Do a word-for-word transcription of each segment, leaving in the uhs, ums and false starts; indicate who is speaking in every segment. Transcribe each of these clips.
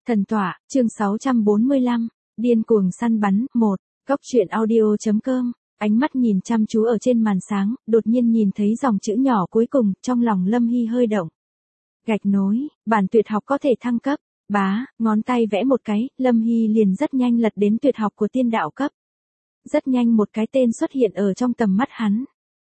Speaker 1: Thần tọa, chương sáu trăm bốn mươi lăm, điên cuồng săn bắn, một, góc truyện audio.com, ánh mắt nhìn chăm chú ở trên màn sáng, đột nhiên nhìn thấy dòng chữ nhỏ cuối cùng, trong lòng Lâm Hy hơi động. Gạch nối, bản tuyệt học có thể thăng cấp, bá, ngón tay vẽ một cái, Lâm Hy liền rất nhanh lật đến tuyệt học của tiên đạo cấp. Rất nhanh một cái tên xuất hiện ở trong tầm mắt hắn.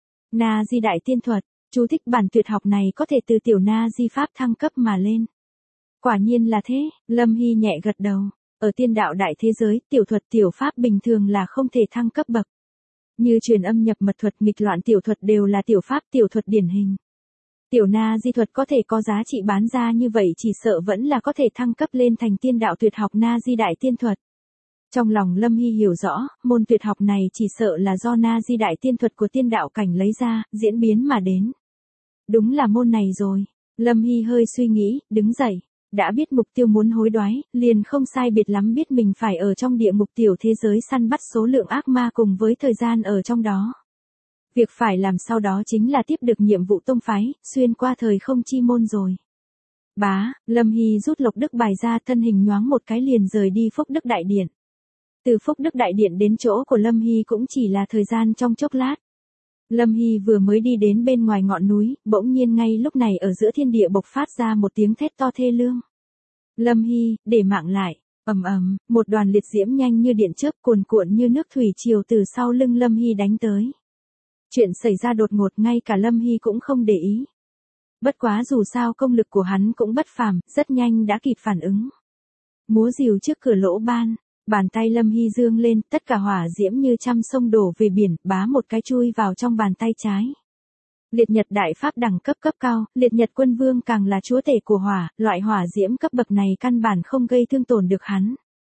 Speaker 1: Na Di Đại Tiên Thuật, chú thích bản tuyệt học này có thể từ tiểu Na Di Pháp thăng cấp mà lên. Quả nhiên là thế, Lâm Hy nhẹ gật đầu. Ở tiên đạo đại thế giới, tiểu thuật tiểu pháp bình thường là không thể thăng cấp bậc. Như truyền âm nhập mật thuật, nghịch loạn tiểu thuật đều là tiểu pháp tiểu thuật điển hình. Tiểu Na Di thuật có thể có giá trị bán ra như vậy chỉ sợ vẫn là có thể thăng cấp lên thành tiên đạo tuyệt học Na Di Đại Tiên Thuật. Trong lòng Lâm Hy hiểu rõ, môn tuyệt học này chỉ sợ là do Na Di Đại Tiên Thuật của tiên đạo cảnh lấy ra, diễn biến mà đến. Đúng là môn này rồi. Lâm Hy hơi suy nghĩ, đứng dậy. Đã biết mục tiêu muốn hối đoái, liền không sai biệt lắm biết mình phải ở trong địa ngục tiểu thế giới săn bắt số lượng ác ma cùng với thời gian ở trong đó. Việc phải làm sau đó chính là tiếp được nhiệm vụ tông phái, xuyên qua thời không chi môn rồi. Bá, Lâm Hy rút lộc đức bài ra, thân hình nhoáng một cái liền rời đi Phúc Đức Đại Điện. Từ Phúc Đức Đại Điện đến chỗ của Lâm Hy cũng chỉ là thời gian trong chốc lát. Lâm Hy vừa mới đi đến bên ngoài ngọn núi, bỗng nhiên ngay lúc này ở giữa thiên địa bộc phát ra một tiếng thét to thê lương. Lâm Hy, để mạng lại, ầm ầm, một đoàn liệt diễm nhanh như điện chớp cuồn cuộn như nước thủy triều từ sau lưng Lâm Hy đánh tới. Chuyện xảy ra đột ngột ngay cả Lâm Hy cũng không để ý. Bất quá dù sao công lực của hắn cũng bất phàm, rất nhanh đã kịp phản ứng. Múa rìu trước cửa lỗ ban. Bàn tay Lâm Hy dương lên, tất cả hỏa diễm như trăm sông đổ về biển, bá một cái chui vào trong bàn tay trái. Liệt Nhật Đại Pháp đẳng cấp cấp cao, Liệt Nhật Quân Vương càng là chúa tể của hỏa, loại hỏa diễm cấp bậc này căn bản không gây thương tổn được hắn.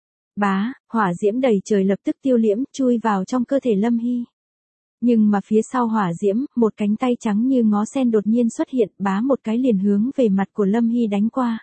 Speaker 1: Bá, hỏa diễm đầy trời lập tức tiêu liễm, chui vào trong cơ thể Lâm Hy. Nhưng mà phía sau hỏa diễm, một cánh tay trắng như ngó sen đột nhiên xuất hiện, bá một cái liền hướng về mặt của Lâm Hy đánh qua.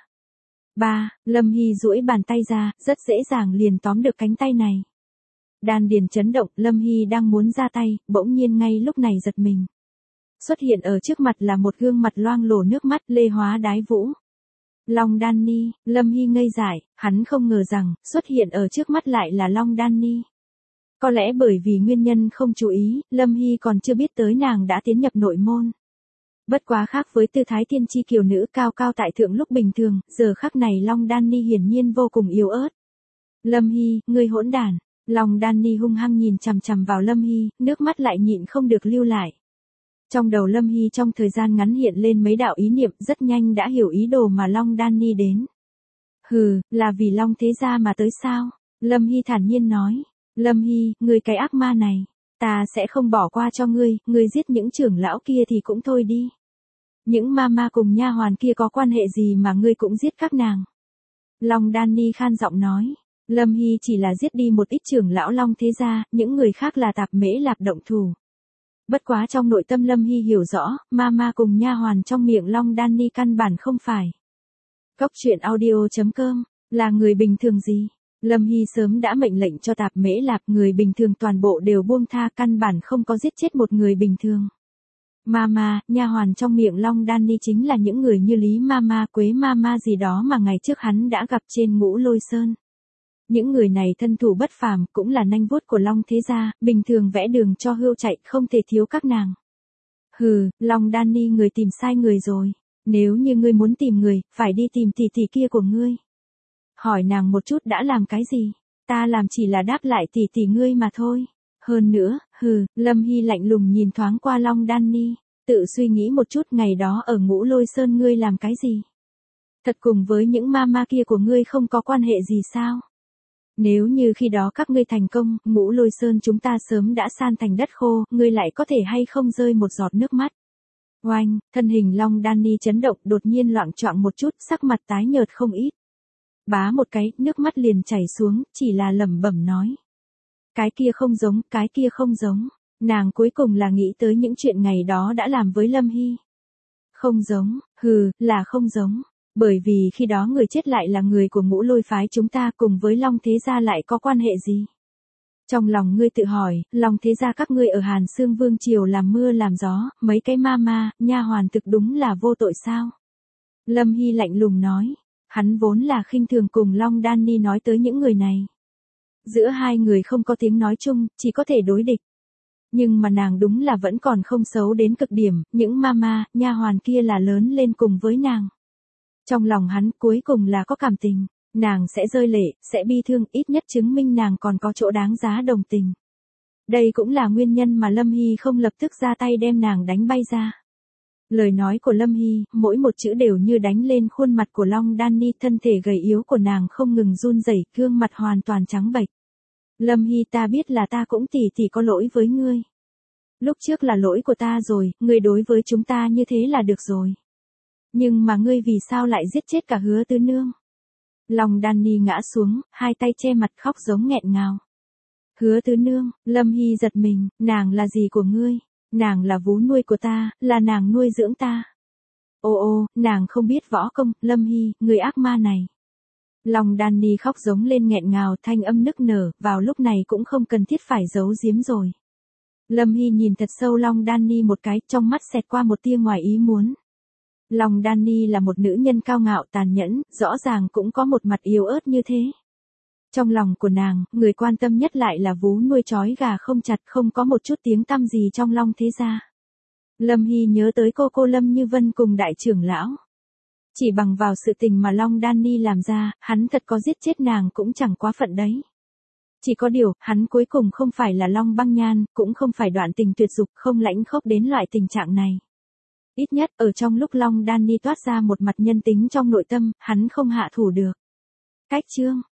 Speaker 1: Ba, Lâm Hy duỗi bàn tay ra, rất dễ dàng liền tóm được cánh tay này. Đan điền chấn động, Lâm Hy đang muốn ra tay, bỗng nhiên ngay lúc này giật mình. Xuất hiện ở trước mặt là một gương mặt loang lổ nước mắt, Lê Hóa Đái Vũ. Long Đan Ni, Lâm Hy ngây dại, hắn không ngờ rằng, xuất hiện ở trước mắt lại là Long Đan Ni. Có lẽ bởi vì nguyên nhân không chú ý, Lâm Hy còn chưa biết tới nàng đã tiến nhập nội môn. Bất quá khác với tư thái tiên tri kiều nữ cao cao tại thượng lúc bình thường, giờ khắc này Long Đan Ni hiển nhiên vô cùng yếu ớt. Lâm Hy, ngươi hỗn đản. Long Đan Ni hung hăng nhìn chằm chằm vào Lâm Hy, nước mắt lại nhịn không được lưu lại. Trong đầu Lâm Hy trong thời gian ngắn hiện lên mấy đạo ý niệm, rất nhanh đã hiểu ý đồ mà Long Đan Ni đến. Hừ, là vì Long thế gia mà tới sao? Lâm Hy thản nhiên nói. Lâm Hy, ngươi cái ác ma này, ta sẽ không bỏ qua cho ngươi, ngươi giết những trưởng lão kia thì cũng thôi đi. Những ma ma cùng nha hoàn kia có quan hệ gì mà ngươi cũng giết các nàng? Long Đan Ni khan giọng nói. Lâm Hy chỉ là giết đi một ít trưởng lão Long thế gia, những người khác là tạp mễ lạp động thủ. Bất quá trong nội tâm Lâm Hy hiểu rõ, ma ma cùng nha hoàn trong miệng Long Đan Ni căn bản không phải. Góc truyện audio.com, là người bình thường gì? Lâm Hy sớm đã mệnh lệnh cho tạp mễ lạp, người bình thường toàn bộ đều buông tha, căn bản không có giết chết một người bình thường. Mama, nha hoàn trong miệng Long Đan Ni chính là những người như Lý Mama, Quế Mama gì đó mà ngày trước hắn đã gặp trên Ngũ Lôi Sơn. Những người này thân thủ bất phàm, cũng là nanh vuốt của Long thế gia, bình thường vẽ đường cho hươu chạy, không thể thiếu các nàng. Hừ, Long Đan Ni, người tìm sai người rồi. Nếu như ngươi muốn tìm người, phải đi tìm tỷ tỷ kia của ngươi. Hỏi nàng một chút đã làm cái gì? Ta làm chỉ là đáp lại tỷ tỷ ngươi mà thôi. Hơn nữa, hừ, Lâm Hy lạnh lùng nhìn thoáng qua Long Đan Ni, tự suy nghĩ một chút, ngày đó ở Ngũ Lôi Sơn ngươi làm cái gì? Thật cùng với những ma ma kia của ngươi không có quan hệ gì sao? Nếu như khi đó các ngươi thành công, Ngũ Lôi Sơn chúng ta sớm đã san thành đất khô, ngươi lại có thể hay không rơi một giọt nước mắt? Oanh, thân hình Long Đan Ni chấn động, đột nhiên loạng choạng một chút, sắc mặt tái nhợt không ít. Bá một cái, nước mắt liền chảy xuống, chỉ là lẩm bẩm nói. Cái kia không giống, cái kia không giống. Nàng cuối cùng là nghĩ tới những chuyện ngày đó đã làm với Lâm Hy. Không giống, hừ, là không giống. Bởi vì khi đó người chết lại là người của Ngũ Lôi phái chúng ta, cùng với Long thế gia lại có quan hệ gì? Trong lòng ngươi tự hỏi, Long thế gia các ngươi ở Hàn Xương Vương triều làm mưa làm gió, mấy cái ma ma, nha hoàn thực đúng là vô tội sao? Lâm Hy lạnh lùng nói. Hắn vốn là khinh thường cùng Long Danny nói tới những người này. Giữa hai người không có tiếng nói chung, chỉ có thể đối địch. Nhưng mà nàng đúng là vẫn còn không xấu đến cực điểm, những mama, nha hoàn kia là lớn lên cùng với nàng. Trong lòng hắn cuối cùng là có cảm tình, nàng sẽ rơi lệ, sẽ bi thương, ít nhất chứng minh nàng còn có chỗ đáng giá đồng tình. Đây cũng là nguyên nhân mà Lâm Hy không lập tức ra tay đem nàng đánh bay ra. Lời nói của Lâm Hy, mỗi một chữ đều như đánh lên khuôn mặt của Long Danny, thân thể gầy yếu của nàng không ngừng run rẩy, gương mặt hoàn toàn trắng bệch. Lâm Hy, ta biết là ta cũng tỉ tỉ có lỗi với ngươi. Lúc trước là lỗi của ta rồi, ngươi đối với chúng ta như thế là được rồi. Nhưng mà ngươi vì sao lại giết chết cả Hứa Tứ Nương? Long Danny ngã xuống, hai tay che mặt khóc giống nghẹn ngào. Hứa Tứ Nương, Lâm Hy giật mình, nàng là gì của ngươi? Nàng là vú nuôi của ta, là nàng nuôi dưỡng ta. Ô ô, nàng không biết võ công, Lâm Hy, người ác ma này. Long Danny khóc giống lên nghẹn ngào, thanh âm nức nở, vào lúc này cũng không cần thiết phải giấu giếm rồi. Lâm Hy nhìn thật sâu Long Danny một cái, trong mắt xẹt qua một tia ngoài ý muốn. Long Danny là một nữ nhân cao ngạo tàn nhẫn, rõ ràng cũng có một mặt yếu ớt như thế. Trong lòng của nàng, người quan tâm nhất lại là vú nuôi trói gà không chặt, không có một chút tiếng tăm gì trong Long thế gia. Lâm Hy nhớ tới cô cô Lâm Như Vân cùng đại trưởng lão. Chỉ bằng vào sự tình mà Long Danny làm ra, hắn thật có giết chết nàng cũng chẳng quá phận đấy. Chỉ có điều, hắn cuối cùng không phải là Long Băng Nhan, cũng không phải đoạn tình tuyệt dục, không lãnh khốc đến loại tình trạng này. Ít nhất, ở trong lúc Long Danny toát ra một mặt nhân tính trong nội tâm, hắn không hạ thủ được. Cách chương